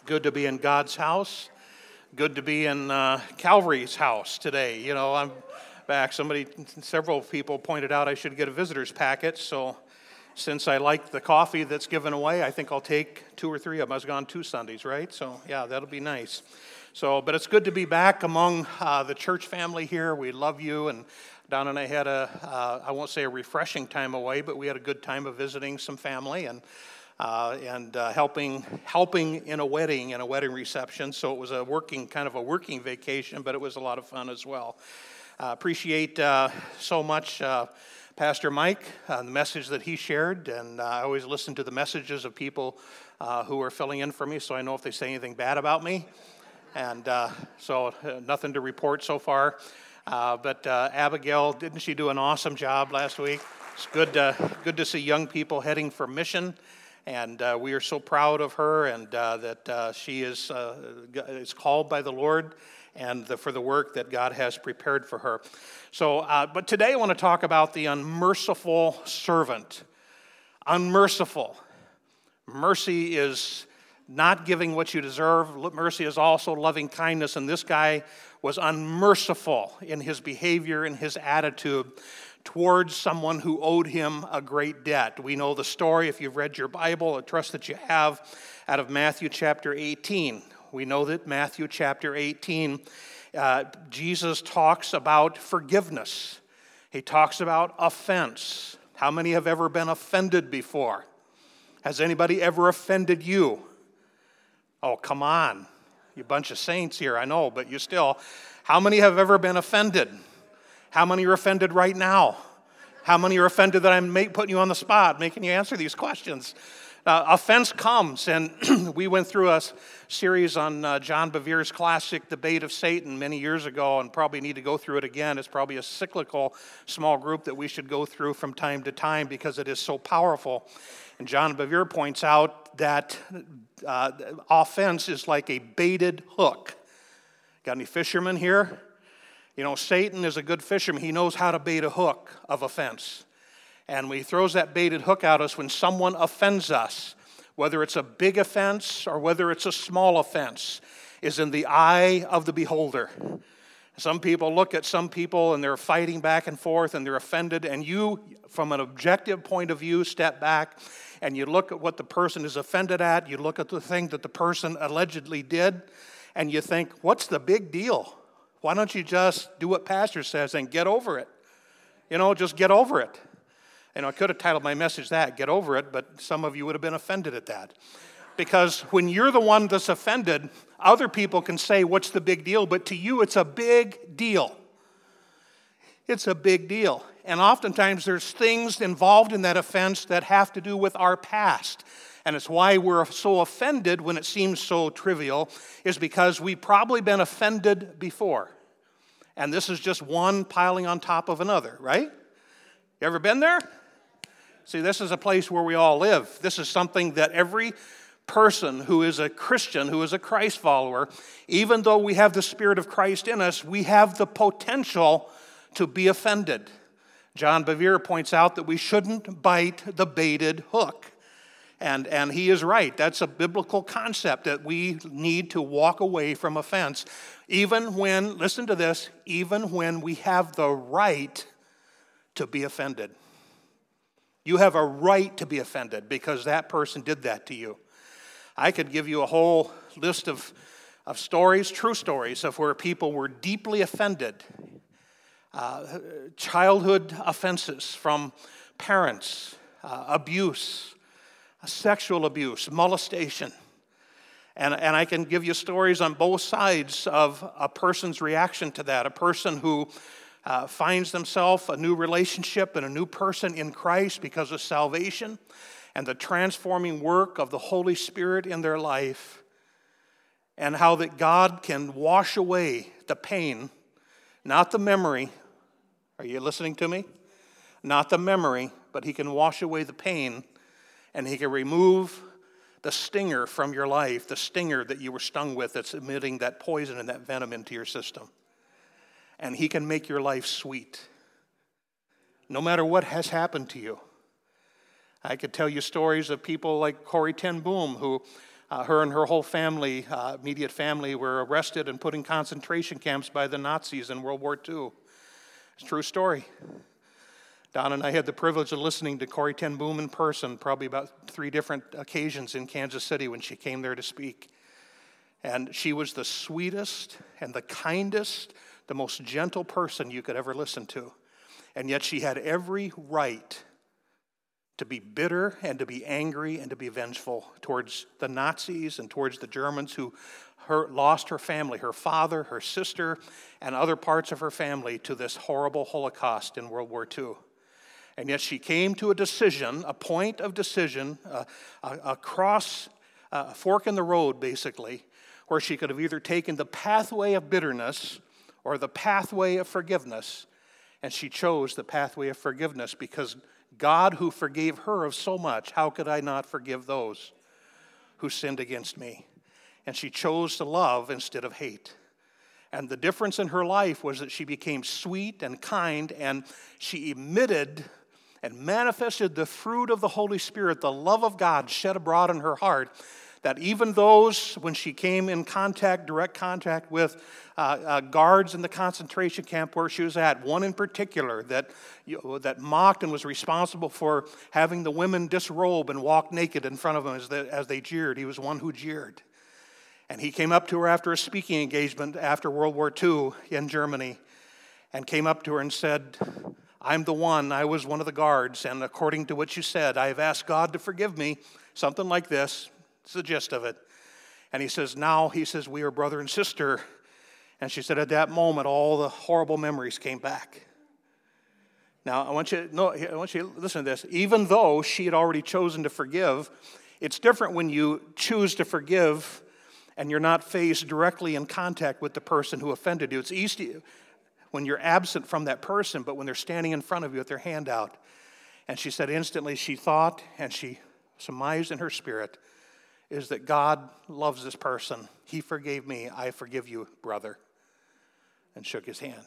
good to be in God's house. Good to be in Calvary's house today. You know, I'm back. Several people pointed out I should get a visitor's packet. So since I like the coffee that's given away, I think I'll take 2 or 3 of them. I was gone 2 Sundays, right? So yeah, that'll be nice. But it's good to be back among the church family here. We love you. And Don and I had I won't say a refreshing time away, but we had a good time of visiting some family and helping in a wedding reception. So it was kind of a working vacation, but it was a lot of fun as well. Appreciate so much Pastor Mike, the message that he shared, and I always listen to the messages of people who are filling in for me, so I know if they say anything bad about me. And so nothing to report so far. But Abigail, didn't she do an awesome job last week? It's good to see young people heading for mission. And we are so proud of her and that she is called by the Lord and for the work that God has prepared for her. So, but today I want to talk about the unmerciful servant. Unmerciful. Mercy is not giving what you deserve. Mercy is also loving kindness, and this guy was unmerciful in his behavior and his attitude towards someone who owed him a great debt. We know the story, if you've read your Bible, I trust that you have, out of Matthew chapter 18. We know that Matthew chapter 18, Jesus talks about forgiveness. He talks about offense. How many have ever been offended before? Has anybody ever offended you? Oh, come on. You bunch of saints here, I know, but you still. How many have ever been offended? How many are offended right now? How many are offended that I'm putting you on the spot, making you answer these questions? Offense comes, and we went through a series on John Bevere's classic Debate of Satan many years ago, and probably need to go through it again. It's probably a cyclical small group that we should go through from time to time because it is so powerful. And John Bevere points out that offense is like a baited hook. Got any fishermen here? You know, Satan is a good fisherman. He knows how to bait a hook of offense. And when he throws that baited hook at us when someone offends us, whether it's a big offense or whether it's a small offense, is in the eye of the beholder. Some people look at some people and they're fighting back and forth and they're offended, and you, from an objective point of view, step back and you look at what the person is offended at, you look at the thing that the person allegedly did, and you think, what's the big deal? Why don't you just do what Pastor says and get over it? You know, just get over it. You know, I could have titled my message that, Get Over It, but some of you would have been offended at that. Because when you're the one that's offended, other people can say, what's the big deal? But to you, it's a big deal. It's a big deal. And oftentimes there's things involved in that offense that have to do with our past. And it's why we're so offended when it seems so trivial, is because we've probably been offended before. And this is just one piling on top of another, right? You ever been there? See, this is a place where we all live. This is something that every person who is a Christian, who is a Christ follower, even though we have the Spirit of Christ in us, we have the potential to be offended. John Bevere points out that we shouldn't bite the baited hook. And he is right. That's a biblical concept that we need to walk away from offense. Even when, listen to this, even when we have the right to be offended. You have a right to be offended because that person did that to you. I could give you a whole list of stories, true stories, of where people were deeply offended. Childhood offenses from parents, abuse, sexual abuse, molestation. And I can give you stories on both sides of a person's reaction to that. A person who finds themselves a new relationship and a new person in Christ because of salvation and the transforming work of the Holy Spirit in their life, and how that God can wash away the pain, not the memory. Are you listening to me? Not the memory, but He can wash away the pain, and He can remove the stinger from your life, the stinger that you were stung with that's emitting that poison and that venom into your system. And He can make your life sweet, no matter what has happened to you. I could tell you stories of people like Corrie ten Boom, who Her and her whole family, immediate family, were arrested and put in concentration camps by the Nazis in World War II. It's a true story. Don and I had the privilege of listening to Corrie ten Boom in person, probably about 3 different occasions in Kansas City when she came there to speak. And she was the sweetest and the kindest, the most gentle person you could ever listen to. And yet she had every right to be bitter and to be angry and to be vengeful towards the Nazis and towards the Germans who lost her family, her father, her sister, and other parts of her family to this horrible Holocaust in World War II. And yet she came to a decision, a point of decision, a fork in the road, basically, where she could have either taken the pathway of bitterness or the pathway of forgiveness. And she chose the pathway of forgiveness because God, who forgave her of so much, how could I not forgive those who sinned against me? And she chose to love instead of hate. And the difference in her life was that she became sweet and kind, and she emitted and manifested the fruit of the Holy Spirit, the love of God shed abroad in her heart, that even those, when she came in direct contact with guards in the concentration camp where she was at, one in particular that mocked and was responsible for having the women disrobe and walk naked in front of them as they jeered. He was one who jeered. And he came up to her after a speaking engagement after World War II in Germany and came up to her and said, I'm the one, I was one of the guards, and according to what you said, I have asked God to forgive me, something like this. It's the gist of it. And he says, we are brother and sister. And she said, at that moment, all the horrible memories came back. Now, I want you to listen to this. Even though she had already chosen to forgive, it's different when you choose to forgive and you're not faced directly in contact with the person who offended you. It's easy when you're absent from that person, but when they're standing in front of you with their hand out. And she said instantly she thought, and she surmised in her spirit, is that God loves this person. He forgave me. I forgive you, brother. And shook his hand.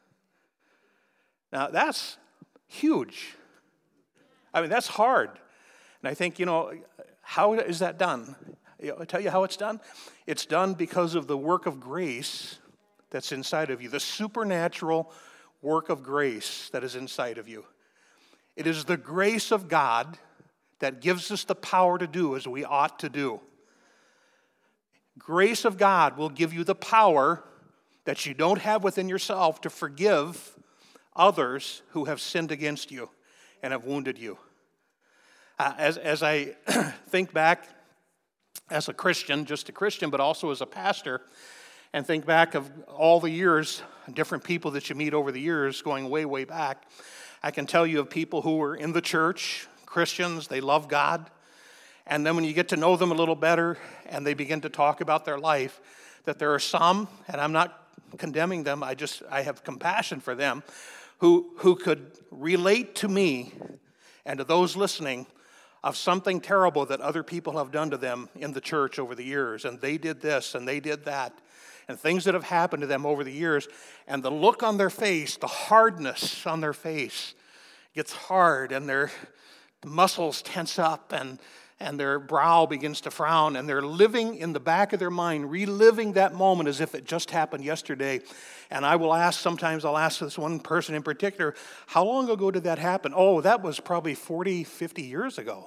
Now, that's huge. I mean, that's hard. And I think, how is that done? I'll tell you how it's done. It's done because of the work of grace that's inside of you, the supernatural work of grace that is inside of you. It is the grace of God that gives us the power to do as we ought to do. Grace of God will give you the power that you don't have within yourself to forgive others who have sinned against you and have wounded you. As I think back as a Christian, just a Christian, but also as a pastor, and think back of all the years, different people that you meet over the years going way, way back, I can tell you of people who were in the church, Christians, they love God, and then when you get to know them a little better and they begin to talk about their life, that there are some, and I'm not condemning them, I have compassion for them, who could relate to me and to those listening of something terrible that other people have done to them in the church over the years, and they did this and they did that, and things that have happened to them over the years, and the look on their face, the hardness on their face gets hard, and their muscles tense up, and their brow begins to frown, and they're living in the back of their mind, reliving that moment as if it just happened yesterday. And sometimes I'll ask this one person in particular, how long ago did that happen? Oh, that was probably 40, 50 years ago.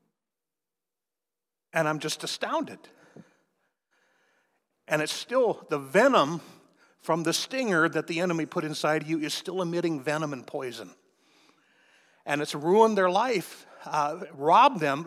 And I'm just astounded. And it's still, the venom from the stinger that the enemy put inside you is still emitting venom and poison. And it's ruined their life, robbed them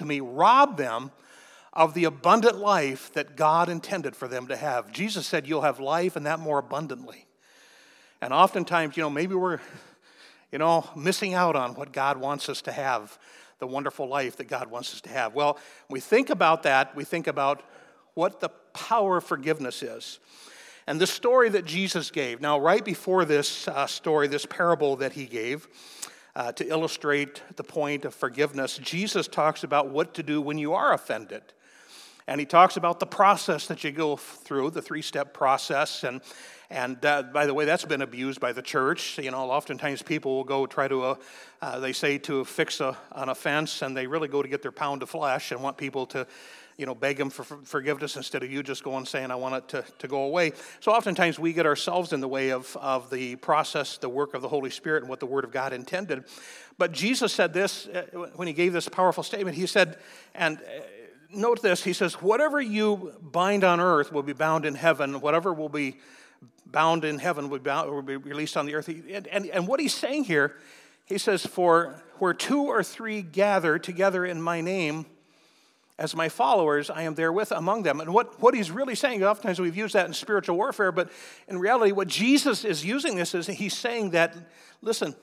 of the abundant life that God intended for them to have. Jesus said, you'll have life and that more abundantly. And oftentimes, maybe we're, missing out on what God wants us to have, the wonderful life that God wants us to have. Well, when we think about that, we think about what the power of forgiveness is. And the story that Jesus gave. Now, right before this story, this parable that he gave, to illustrate the point of forgiveness, Jesus talks about what to do when you are offended. And he talks about the process that you go through, the 3-step process. And by the way, that's been abused by the church. Oftentimes people will go try to, they say to fix an offense, and they really go to get their pound of flesh and want people to beg him for forgiveness instead of you just going saying, I want it to go away. So oftentimes we get ourselves in the way of the process, the work of the Holy Spirit and what the Word of God intended. But Jesus said this when he gave this powerful statement. He said, and note this, he says, whatever you bind on earth will be bound in heaven. Whatever will be bound in heaven will be released on the earth. And what he's saying here, he says, for where 2 or 3 gather together in my name, as my followers, I am there among them. And what he's really saying, oftentimes we've used that in spiritual warfare, but in reality, what Jesus is using this is he's saying that, listen,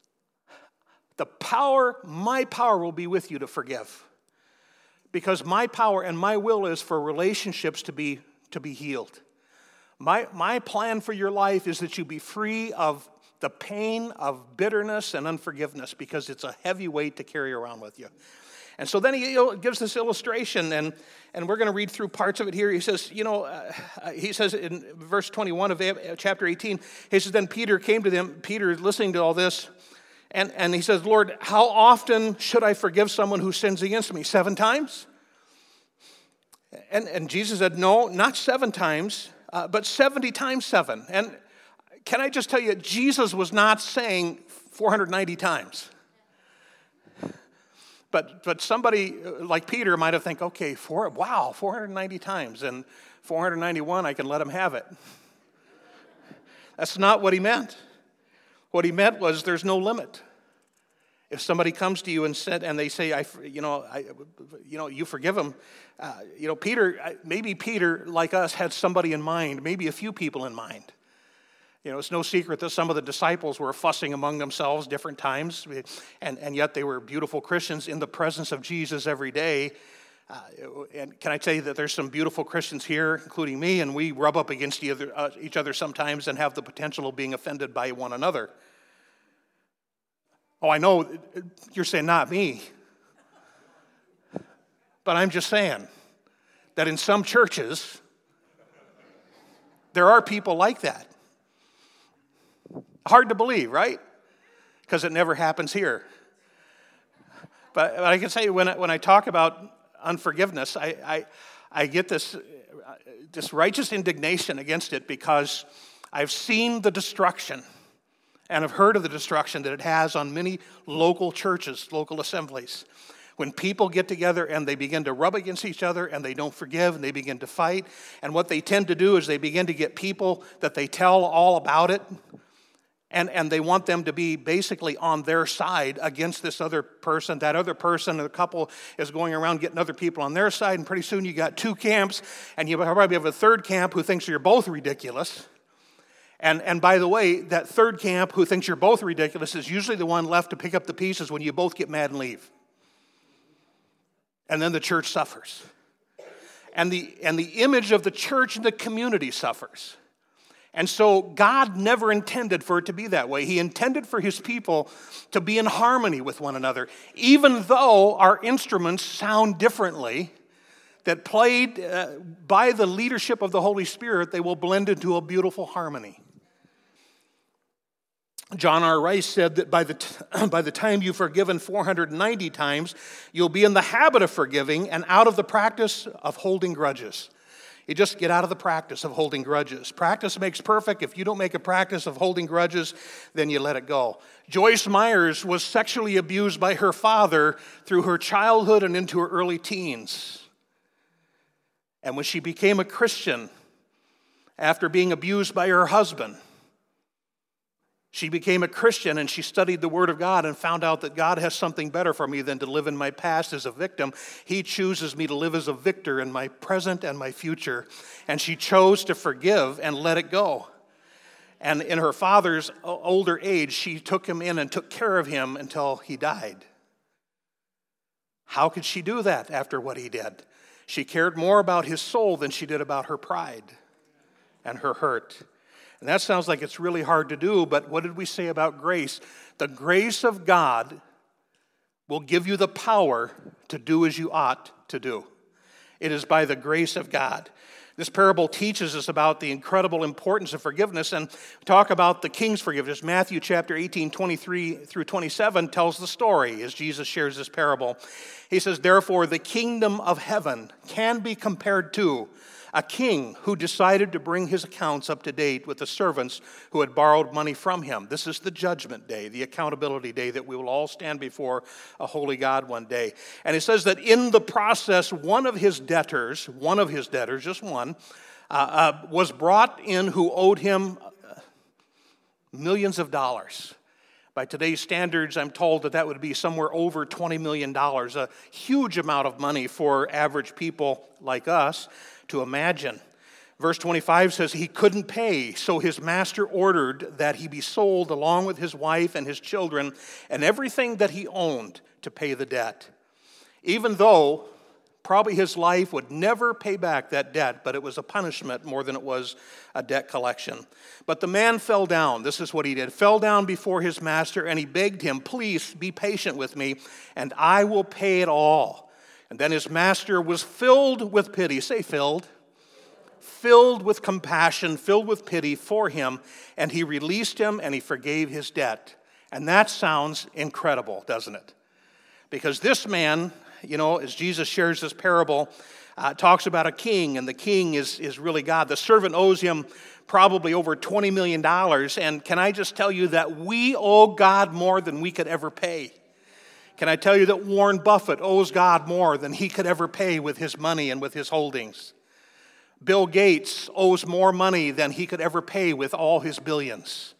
my power will be with you to forgive. Because my power and my will is for relationships to be healed. My plan for your life is that you be free of the pain of bitterness and unforgiveness, because it's a heavy weight to carry around with you. And so then he gives this illustration, and we're going to read through parts of it here. He says, he says in verse 21 of chapter 18, he says, then Peter came to them, Peter listening to all this, and he says, Lord, how often should I forgive someone who sins against me? 7 times? And Jesus said, no, not 7 times, but 70 times 7. And can I just tell you, Jesus was not saying 490 times. But somebody like Peter might have think, okay, 490 times, and 491, I can let him have it. That's not what he meant. What he meant was there's no limit. If somebody comes to you and they say, you forgive them, maybe Peter, like us, had somebody in mind, maybe a few people in mind. It's no secret that some of the disciples were fussing among themselves different times, and yet they were beautiful Christians in the presence of Jesus every day. And can I tell you that there's some beautiful Christians here, including me, and we rub up against each other sometimes and have the potential of being offended by one another. Oh, I know you're saying not me, but I'm just saying that in some churches, there are people like that. Hard to believe, right? Because it never happens here. But I can say when I talk about unforgiveness, I get this righteous indignation against it, because I've seen the destruction and have heard of the destruction that it has on many local churches, local assemblies. When people get together and they begin to rub against each other and they don't forgive and they begin to fight, and what they tend to do is they begin to get people that they tell all about it, and they want them to be basically on their side against this other person. That other person, the couple, is going around getting other people on their side, and pretty soon you got 2 camps, and you probably have a third camp who thinks you're both ridiculous. And by the way, that third camp who thinks you're both ridiculous is usually the one left to pick up the pieces when you both get mad and leave. And then the church suffers. And the image of the church and the community suffers. And so God never intended for it to be that way. He intended for his people to be in harmony with one another. Even though our instruments sound differently, that played by the leadership of the Holy Spirit, they will blend into a beautiful harmony. John R. Rice said that by the time you've forgiven 490 times, you'll be in the habit of forgiving and out of the practice of holding grudges. You just get out of the practice of holding grudges. Practice makes perfect. If you don't make a practice of holding grudges, then you let it go. Joyce Myers was sexually abused by her father through her childhood and into her early teens. And when she became a Christian, after being abused by her husband, she became a Christian and she studied the Word of God and found out that God has something better for me than to live in my past as a victim. He chooses me to live as a victor in my present and my future. And she chose to forgive and let it go. And in her father's older age, she took him in and took care of him until he died. How could she do that after what he did? She cared more about his soul than she did about her pride and her hurt. And that sounds like it's really hard to do, but what did we say about grace? The grace of God will give you the power to do as you ought to do. It is by the grace of God. This parable teaches us about the incredible importance of forgiveness, and talk about the king's forgiveness. Matthew chapter 18, 23 through 27 tells the story as Jesus shares this parable. He says, "Therefore the kingdom of heaven can be compared to a king who decided to bring his accounts up to date with the servants who had borrowed money from him." This is the judgment day, the accountability day that we will all stand before a holy God one day. And it says that in the process, one of his debtors, just one, was brought in who owed him millions of dollars. By today's standards, I'm told that would be somewhere over $20 million, a huge amount of money for average people like us to imagine. Verse 25 says he couldn't pay, so his master ordered that he be sold along with his wife and his children and everything that he owned to pay the debt. Even though probably his life would never pay back that debt, but it was a punishment more than it was a debt collection. But the man fell down. This is what he did. Fell down before his master, and he begged him, "Please be patient with me, and I will pay it all." And then his master was filled with pity. Say filled. Filled with compassion, filled with pity for him, and he released him and he forgave his debt. And that sounds incredible, doesn't it? Because this man, as Jesus shares this parable, talks about a king, and the king is really God. The servant owes him probably over $20 million, and can I just tell you that we owe God more than we could ever pay? Can I tell you that Warren Buffett owes God more than he could ever pay with his money and with his holdings? Bill Gates owes more money than he could ever pay with all his billions.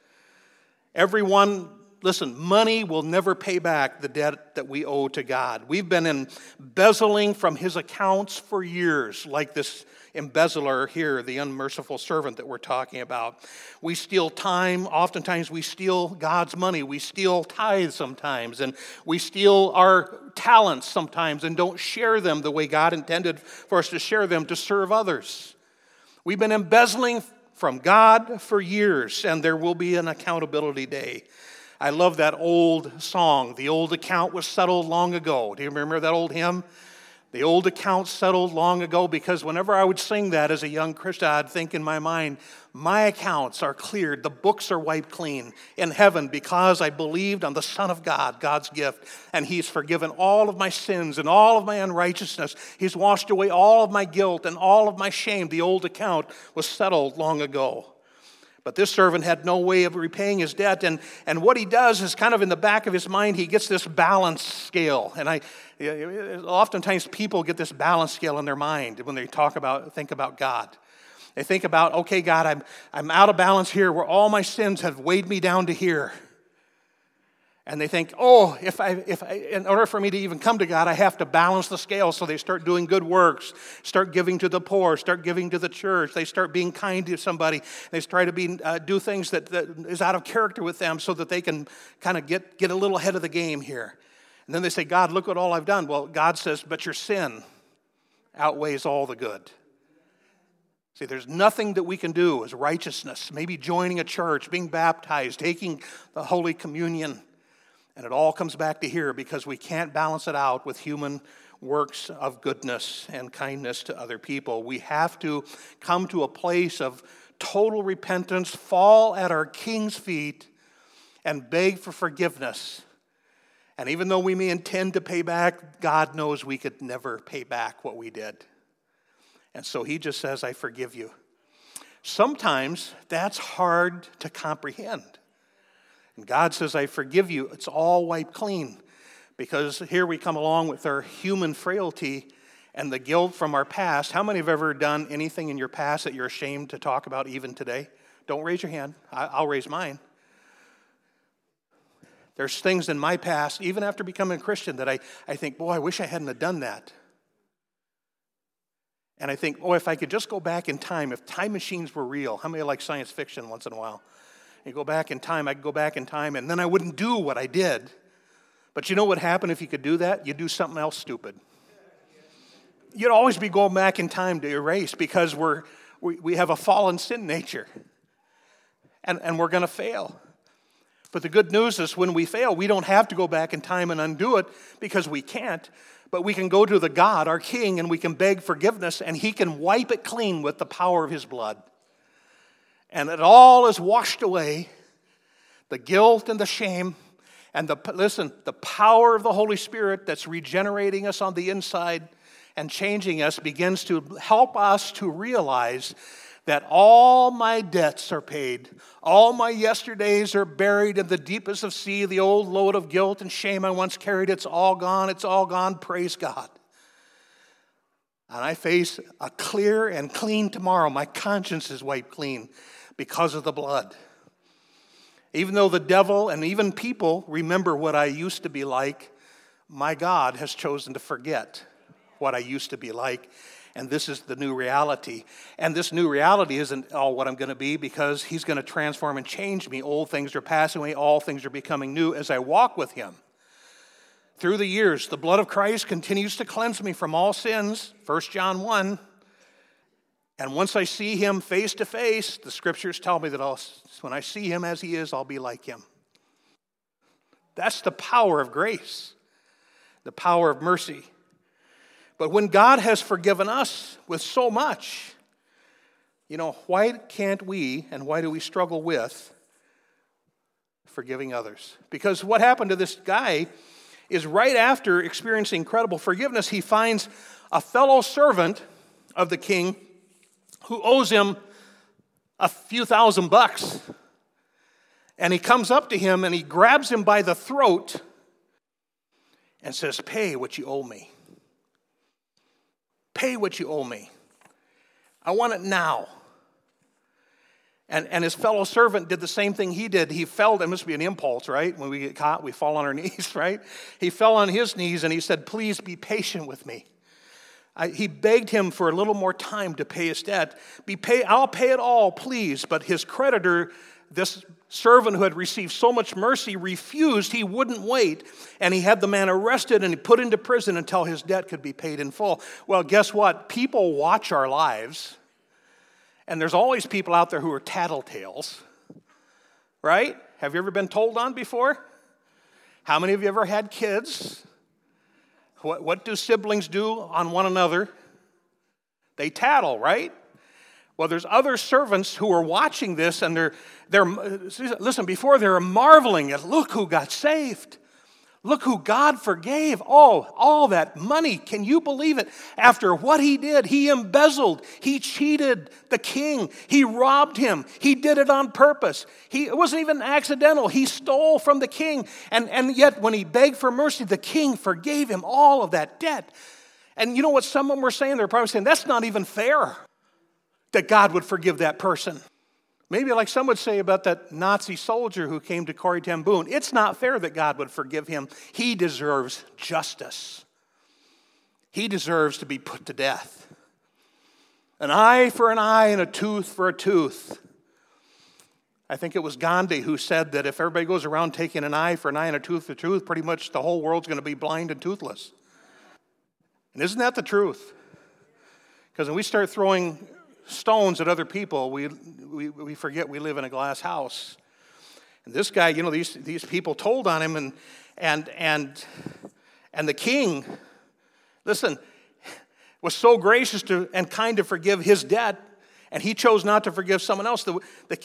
Everyone, listen, money will never pay back the debt that we owe to God. We've been embezzling from his accounts for years, like this embezzler here, the unmerciful servant that we're talking about. We steal time. Oftentimes we steal God's money. We steal tithes sometimes, and we steal our talents sometimes and don't share them the way God intended for us to share them to serve others. We've been embezzling from God for years, and there will be an accountability day. I love that old song, "The Old Account Was Settled Long Ago." Do you remember that old hymn? The old account settled long ago, because whenever I would sing that as a young Christian, I'd think in my mind, my accounts are cleared, the books are wiped clean in heaven because I believed on the Son of God, God's gift, and He's forgiven all of my sins and all of my unrighteousness. He's washed away all of my guilt and all of my shame. The old account was settled long ago. But this servant had no way of repaying his debt, and what he does is kind of in the back of his mind, he gets this balance scale. And oftentimes people get this balance scale in their mind when they think about God. They think about, okay, God, I'm out of balance here where all my sins have weighed me down to here. And they think, if in order for me to even come to God, I have to balance the scale. So they start doing good works, start giving to the poor, start giving to the church. They start being kind to somebody. They try to do things that is out of character with them so that they can kind of get a little ahead of the game here. And then they say, God, look at all I've done. Well, God says, but your sin outweighs all the good. See, there's nothing that we can do as righteousness, maybe joining a church, being baptized, taking the Holy Communion. And it all comes back to here because we can't balance it out with human works of goodness and kindness to other people. We have to come to a place of total repentance, fall at our King's feet, and beg for forgiveness. And even though we may intend to pay back, God knows we could never pay back what we did. And so He just says, I forgive you. Sometimes that's hard to comprehend. And God says, I forgive you. It's all wiped clean. Because here we come along with our human frailty and the guilt from our past. How many have ever done anything in your past that you're ashamed to talk about even today? Don't raise your hand. I'll raise mine. There's things in my past, even after becoming a Christian, that I think, boy, I wish I hadn't have done that. And I think, if I could just go back in time, if time machines were real. How many like science fiction once in a while? You go back in time, I could go back in time, and then I wouldn't do what I did. But you know what would happen if you could do that? You'd do something else stupid. You'd always be going back in time to erase because we have a fallen sin nature. And we're going to fail. But the good news is when we fail, we don't have to go back in time and undo it because we can't. But we can go to the God, our King, and we can beg forgiveness, and he can wipe it clean with the power of his blood. And it all is washed away, the guilt and the shame, and the power of the Holy Spirit that's regenerating us on the inside and changing us begins to help us to realize that all my debts are paid. All my yesterdays are buried in the deepest of sea. The old load of guilt and shame I once carried, it's all gone. It's all gone. Praise God. And I face a clear and clean tomorrow. My conscience is wiped clean because of the blood. Even though the devil and even people remember what I used to be like, my God has chosen to forget what I used to be like. And this is the new reality. And this new reality isn't all what I'm going to be, because he's going to transform and change me. Old things are passing away. All things are becoming new as I walk with him. Through the years, the blood of Christ continues to cleanse me from all sins. 1 John 1. And once I see him face to face, the scriptures tell me that when I see him as he is, I'll be like him. That's the power of grace, the power of mercy. But when God has forgiven us with so much, why can't we, and why do we struggle with forgiving others? Because what happened to this guy is right after experiencing incredible forgiveness, he finds a fellow servant of the king who owes him a few $1,000. And he comes up to him and he grabs him by the throat and says, "Pay what you owe me. Pay what you owe me. I want it now." And his fellow servant did the same thing he did. He fell. There must be an impulse, right? When we get caught, we fall on our knees, right? He fell on his knees and he said, "Please be patient with me." He begged him for a little more time to pay his debt. I'll pay it all, please. But his creditor, this servant who had received so much mercy, refused. He wouldn't wait. And he had the man arrested and he put into prison until his debt could be paid in full. Well, guess what? People watch our lives. And there's always people out there who are tattletales. Right? Have you ever been told on before? How many of you ever had kids? What do siblings do on one another? They tattle, right? Well, there's other servants who are watching this, and listen, before they're marveling at, look who got saved. Look who God forgave. Oh, all that money. Can you believe it? After what he did, he embezzled. He cheated the king. He robbed him. He did it on purpose. It wasn't even accidental. He stole from the king. And yet when he begged for mercy, the king forgave him all of that debt. And you know what some of them were saying? They're probably saying, that's not even fair that God would forgive that person. Maybe like some would say about that Nazi soldier who came to Corrie ten Boom. It's not fair that God would forgive him. He deserves justice. He deserves to be put to death. An eye for an eye and a tooth for a tooth. I think it was Gandhi who said that if everybody goes around taking an eye for an eye and a tooth for a tooth, pretty much the whole world's going to be blind and toothless. And isn't that the truth? Because when we start throwing stones at other people, we forget we live in a glass house. And this guy, these people told on him, and the king, listen, was so gracious and kind to forgive his debt, and he chose not to forgive someone else. The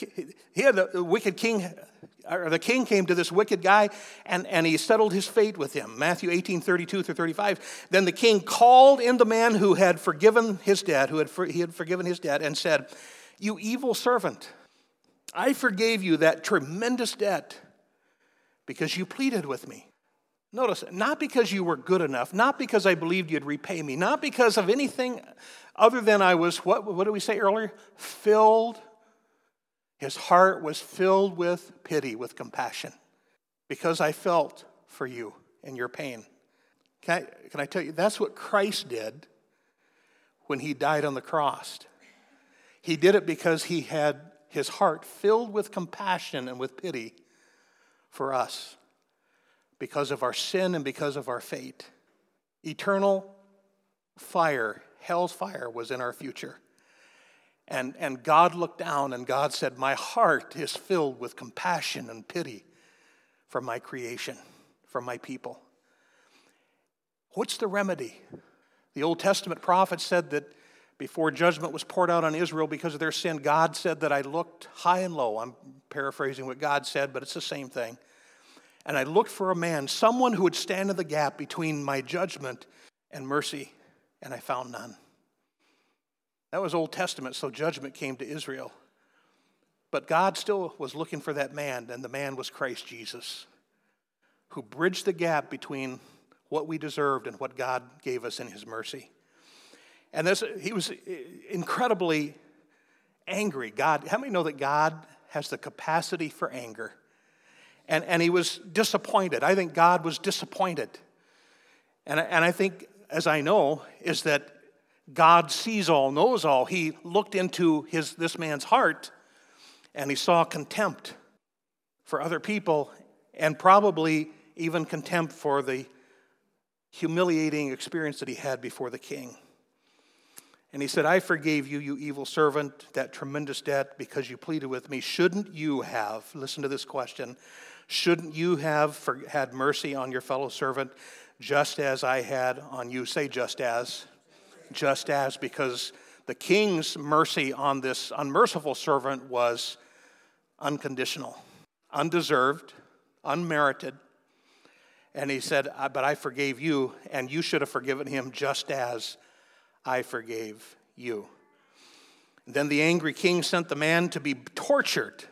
wicked king, or the king came to this wicked guy, and he settled his fate with him. Matthew 18:32-35. Then the king called in the man who had forgiven his debt, he had forgiven his debt, and said, "You evil servant, I forgave you that tremendous debt because you pleaded with me." Notice, not because you were good enough, not because I believed you'd repay me, not because of anything other than I was, what did we say earlier? Filled. His heart was filled with pity, with compassion, because I felt for you and your pain. Can I tell you, that's what Christ did when he died on the cross. He did it because he had his heart filled with compassion and with pity for us because of our sin and because of our fate. Eternal fire, hell's fire, was in our future. And God looked down and God said, "My heart is filled with compassion and pity for my creation, for my people." What's the remedy? The Old Testament prophet said that before judgment was poured out on Israel because of their sin, God said that I looked high and low. I'm paraphrasing what God said, but it's the same thing. And I looked for a man, someone who would stand in the gap between my judgment and mercy, and I found none. That was Old Testament, so judgment came to Israel. But God still was looking for that man, and the man was Christ Jesus, who bridged the gap between what we deserved and what God gave us in his mercy. And he was incredibly angry. God, how many know that God has the capacity for anger? And he was disappointed. I think God was disappointed. And I think, as I know, is that God sees all, knows all. He looked into this man's heart, and he saw contempt for other people, and probably even contempt for the humiliating experience that he had before the king. And he said, I forgave you, you evil servant, that tremendous debt because you pleaded with me. Shouldn't you have, listen to this question, shouldn't you have had mercy on your fellow servant just as I had on you? Say just as, because the king's mercy on this unmerciful servant was unconditional, undeserved, unmerited. And he said, but I forgave you, and you should have forgiven him just as I forgave you. Then the angry king sent the man to be tortured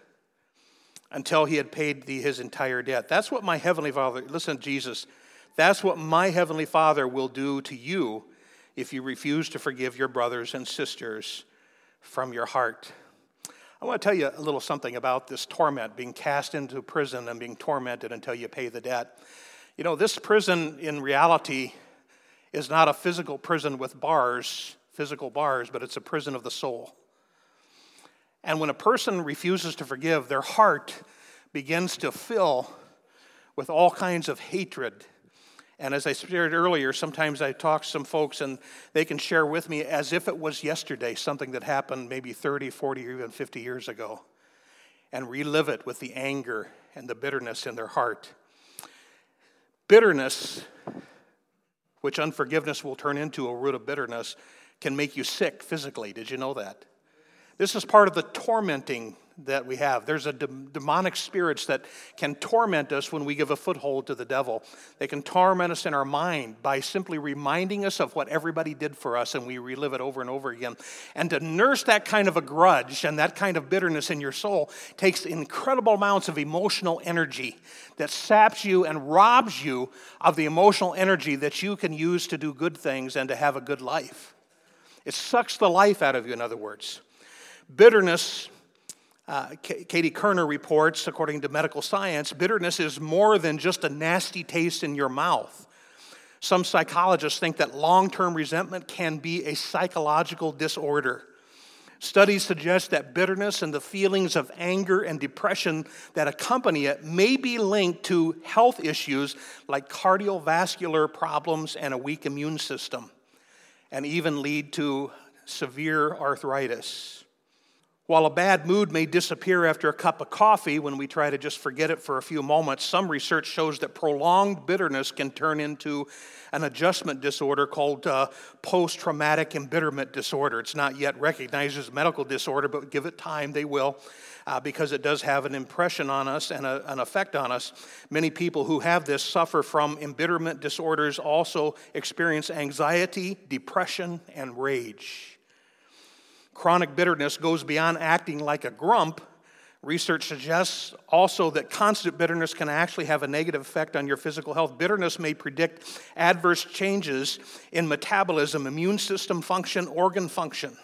until he had paid his entire debt. That's what my heavenly Father, listen, Jesus, that's what my heavenly Father will do to you if you refuse to forgive your brothers and sisters from your heart. I want to tell you a little something about this torment, being cast into prison and being tormented until you pay the debt. You know, this prison in reality is not a physical prison with physical bars, but it's a prison of the soul. And when a person refuses to forgive, their heart begins to fill with all kinds of hatred. And as I shared earlier, sometimes I talk to some folks and they can share with me as if it was yesterday, something that happened maybe 30, 40, or even 50 years ago, and relive it with the anger and the bitterness in their heart. Bitterness, which unforgiveness will turn into a root of bitterness, can make you sick physically. Did you know that? This is part of the tormenting that we have. There's a demonic spirits that can torment us when we give a foothold to the devil. They can torment us in our mind by simply reminding us of what everybody did for us, and we relive it over and over again. And to nurse that kind of a grudge and that kind of bitterness in your soul takes incredible amounts of emotional energy that saps you and robs you of the emotional energy that you can use to do good things and to have a good life. It sucks the life out of you, in other words. Bitterness, Katie Kerner reports, according to medical science, bitterness is more than just a nasty taste in your mouth. Some psychologists think that long-term resentment can be a psychological disorder. Studies suggest that bitterness and the feelings of anger and depression that accompany it may be linked to health issues like cardiovascular problems and a weak immune system, and even lead to severe arthritis. While a bad mood may disappear after a cup of coffee when we try to just forget it for a few moments, some research shows that prolonged bitterness can turn into an adjustment disorder called post-traumatic embitterment disorder. It's not yet recognized as a medical disorder, but give it time, they will, because it does have an impression on us and an effect on us. Many people who have this suffer from embitterment disorders, also experience anxiety, depression, and rage. Chronic bitterness goes beyond acting like a grump. Research suggests also that constant bitterness can actually have a negative effect on your physical health. Bitterness may predict adverse changes in metabolism, immune system function, organ function.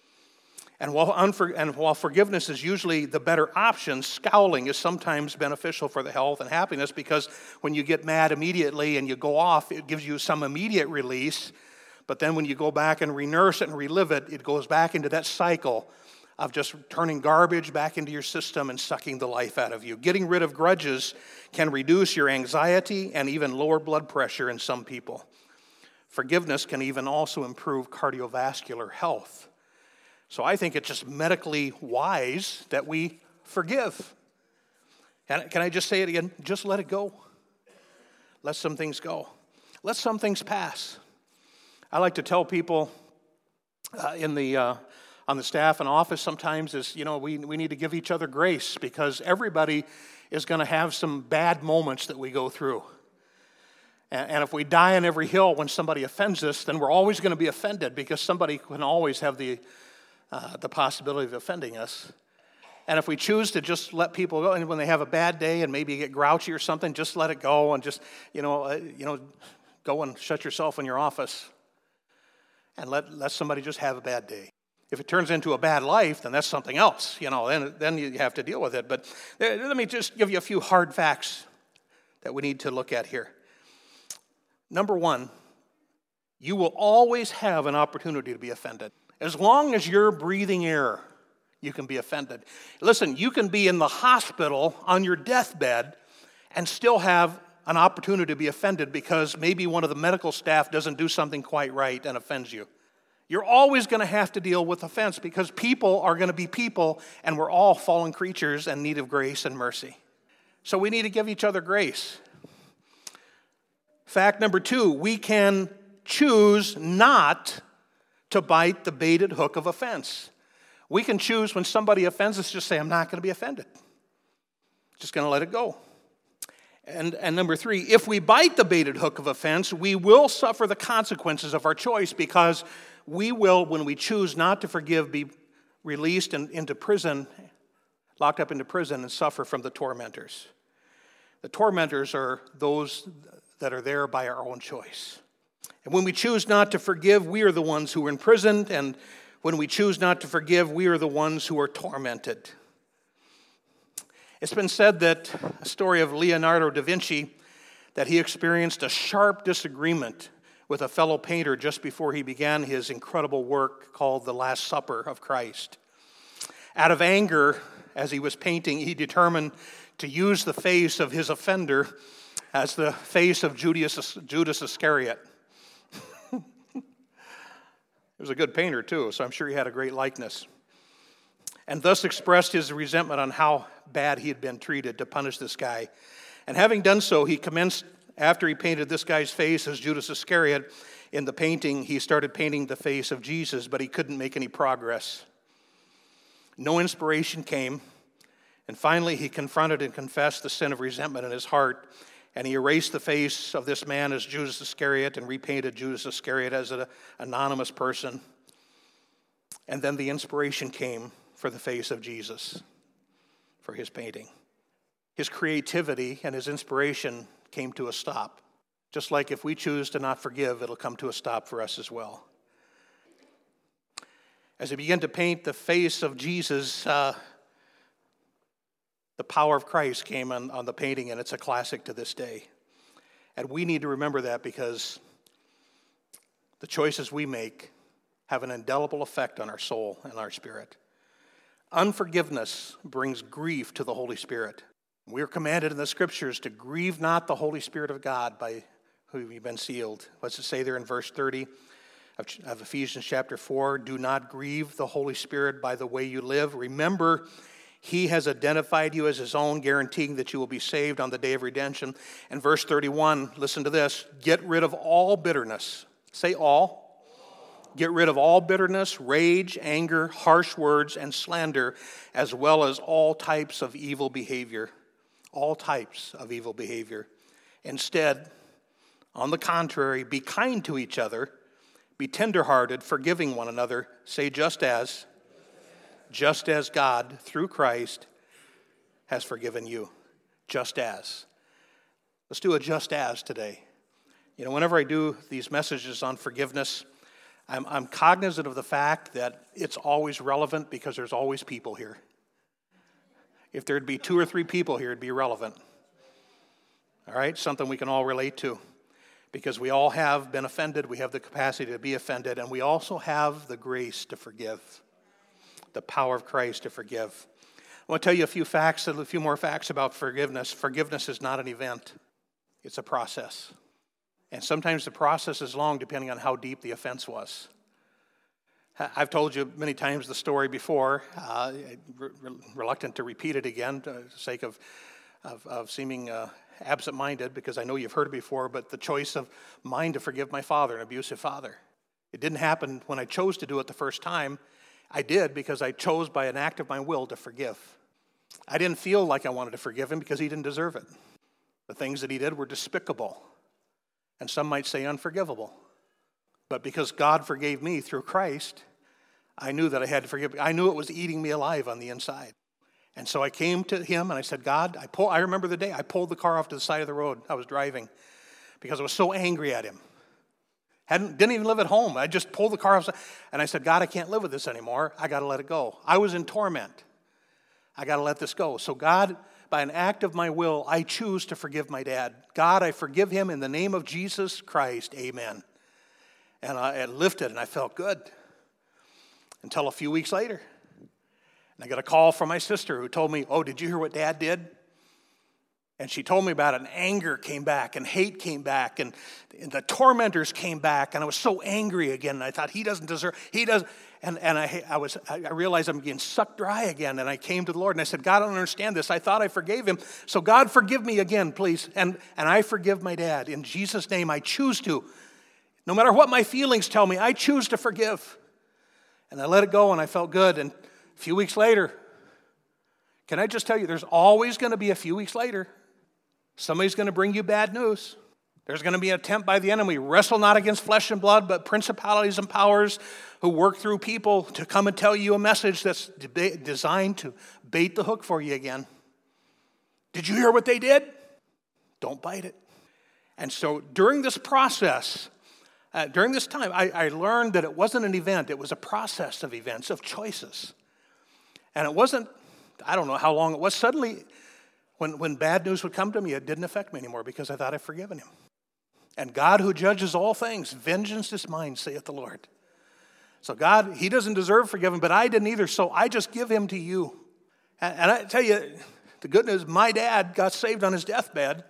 And while forgiveness is usually the better option, scowling is sometimes beneficial for the health and happiness, because when you get mad immediately and you go off, it gives you some immediate release. But then when you go back and re-nurse it and relive it, it goes back into that cycle of just turning garbage back into your system and sucking the life out of you. Getting rid of grudges can reduce your anxiety and even lower blood pressure in some people. Forgiveness can even also improve cardiovascular health. So I think it's just medically wise that we forgive. Can I just say it again? Just let it go. Let some things go. let some things pass. I like to tell people on the staff and office sometimes is, we need to give each other grace because everybody is going to have some bad moments that we go through. And if we die on every hill when somebody offends us, then we're always going to be offended because somebody can always have the possibility of offending us. And if we choose to just let people go, and when they have a bad day and maybe get grouchy or something, just let it go and just, go and shut yourself in your office and let somebody just have a bad day. If it turns into a bad life, then that's something else, then you have to deal with it. But let me just give you a few hard facts that we need to look at here. Number one, you will always have an opportunity to be offended. As long as you're breathing air, you can be offended. Listen, you can be in the hospital on your deathbed and still have an opportunity to be offended because maybe one of the medical staff doesn't do something quite right and offends you. You're always going to have to deal with offense because people are going to be people and we're all fallen creatures in need of grace and mercy. So we need to give each other grace. Fact number two, we can choose not to bite the baited hook of offense. We can choose when somebody offends us, just say, I'm not going to be offended. Just going to let it go. And number three, if we bite the baited hook of offense, we will suffer the consequences of our choice because we will, when we choose not to forgive, be released into prison, locked up into prison, and suffer from the tormentors. The tormentors are those that are there by our own choice. And when we choose not to forgive, we are the ones who are imprisoned, and when we choose not to forgive, we are the ones who are tormented. It's been said that a story of Leonardo da Vinci, that he experienced a sharp disagreement with a fellow painter just before he began his incredible work called The Last Supper of Christ. Out of anger, as he was painting, he determined to use the face of his offender as the face of Judas Iscariot. He was a good painter too, so I'm sure he had a great likeness. And thus expressed his resentment on how bad he had been treated to punish this guy. And having done so, he commenced, after he painted this guy's face as Judas Iscariot, in the painting, he started painting the face of Jesus, but he couldn't make any progress. No inspiration came, and finally he confronted and confessed the sin of resentment in his heart, and he erased the face of this man as Judas Iscariot and repainted Judas Iscariot as an anonymous person. And then the inspiration came for the face of Jesus, for his painting. His creativity and his inspiration came to a stop. Just like if we choose to not forgive, it'll come to a stop for us as well. As he began to paint the face of Jesus, the power of Christ came on the painting, and it's a classic to this day. And we need to remember that because the choices we make have an indelible effect on our soul and our spirit. Unforgiveness brings grief to the Holy Spirit. We are commanded in the Scriptures to grieve not the Holy Spirit of God by whom you've been sealed. What's it say there in verse 30 of Ephesians chapter 4? Do not grieve the Holy Spirit by the way you live. Remember, He has identified you as His own, guaranteeing that you will be saved on the day of redemption. And verse 31, listen to this. Get rid of all bitterness. Say all. Get rid of all bitterness, rage, anger, harsh words, and slander, as well as all types of evil behavior. All types of evil behavior. Instead, on the contrary, be kind to each other, be tenderhearted, forgiving one another. Say just as God, through Christ, has forgiven you. Just as. Let's do a just as today. Whenever I do these messages on forgiveness, I'm cognizant of the fact that it's always relevant because there's always people here. If there'd be 2 or 3 people here, it'd be relevant. All right? Something we can all relate to. Because we all have been offended, we have the capacity to be offended, and we also have the grace to forgive. The power of Christ to forgive. I want to tell you a few more facts about forgiveness. Forgiveness is not an event. It's a process. And sometimes the process is long depending on how deep the offense was. I've told you many times the story before, reluctant to repeat it again for the sake of of seeming absent-minded, because I know you've heard it before, but the choice of mine to forgive my father, an abusive father. It didn't happen when I chose to do it the first time. I did because I chose by an act of my will to forgive. I didn't feel like I wanted to forgive him because he didn't deserve it. The things that he did were despicable, and some might say unforgivable. But because God forgave me through Christ, I knew that I had to forgive. I knew it was eating me alive on the inside. And so I came to him and I said, God, I remember the day I pulled the car off to the side of the road. I was driving because I was so angry at him. Didn't even live at home. I just pulled the car off and I said, God, I can't live with this anymore. I got to let it go. I was in torment. I got to let this go. So God, by an act of my will, I choose to forgive my dad. God, I forgive him in the name of Jesus Christ. Amen. And I lifted and I felt good until a few weeks later. And I got a call from my sister who told me, oh, did you hear what Dad did? And she told me about it, and anger came back, and hate came back, and the tormentors came back, and I was so angry again, and I thought, he doesn't deserve, he does, and I realized I'm getting sucked dry again, and I came to the Lord, and I said, God, I don't understand this. I thought I forgave him, so God, forgive me again, please, and I forgive my dad. In Jesus' name, I choose to. No matter what my feelings tell me, I choose to forgive. And I let it go, and I felt good, and a few weeks later, can I just tell you, there's always going to be a few weeks later. Somebody's going to bring you bad news. There's going to be an attempt by the enemy. Wrestle not against flesh and blood, but principalities and powers who work through people to come and tell you a message that's designed to bait the hook for you again. Did you hear what they did? Don't bite it. And so during this process, during this time, I learned that it wasn't an event. It was a process of events, of choices. And it wasn't, I don't know how long it was. Suddenly, when bad news would come to me, it didn't affect me anymore because I thought I'd forgiven him. And God, who judges all things, vengeance is mine, saith the Lord. So God, he doesn't deserve forgiveness, but I didn't either, so I just give him to you. And I tell you, the good news, my dad got saved on his deathbed.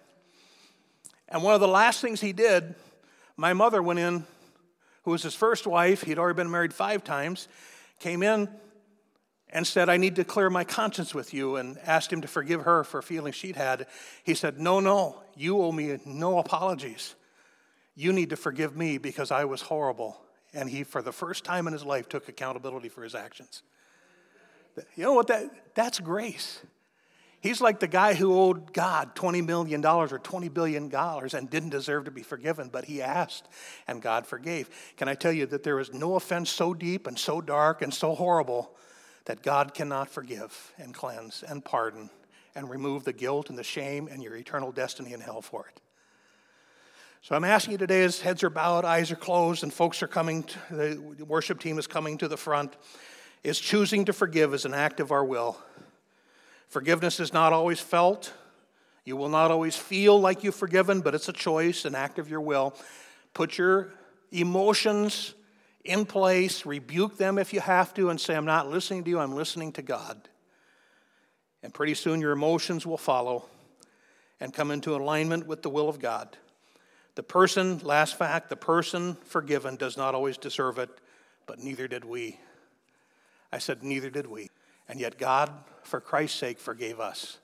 And one of the last things he did, my mother went in, who was his first wife, he'd already been married 5 times, came in and said, I need to clear my conscience with you, and asked him to forgive her for feelings she'd had. He said, no, you owe me no apologies. You need to forgive me because I was horrible. And he, for the first time in his life, took accountability for his actions. You know what? That's grace. He's like the guy who owed God $20 million or $20 billion and didn't deserve to be forgiven, but he asked, and God forgave. Can I tell you that there is no offense so deep and so dark and so horrible that God cannot forgive and cleanse and pardon and remove the guilt and the shame and your eternal destiny in hell for it. So I'm asking you today, as heads are bowed, eyes are closed, and folks are coming, the worship team is coming to the front, is choosing to forgive as an act of our will. Forgiveness is not always felt. You will not always feel like you've forgiven, but it's a choice, an act of your will. Put your emotions in place, rebuke them if you have to, and say, I'm not listening to you, I'm listening to God. And pretty soon your emotions will follow and come into alignment with the will of God. The person, last fact, the person forgiven does not always deserve it, but neither did we. I said, neither did we. And yet God, for Christ's sake, forgave us.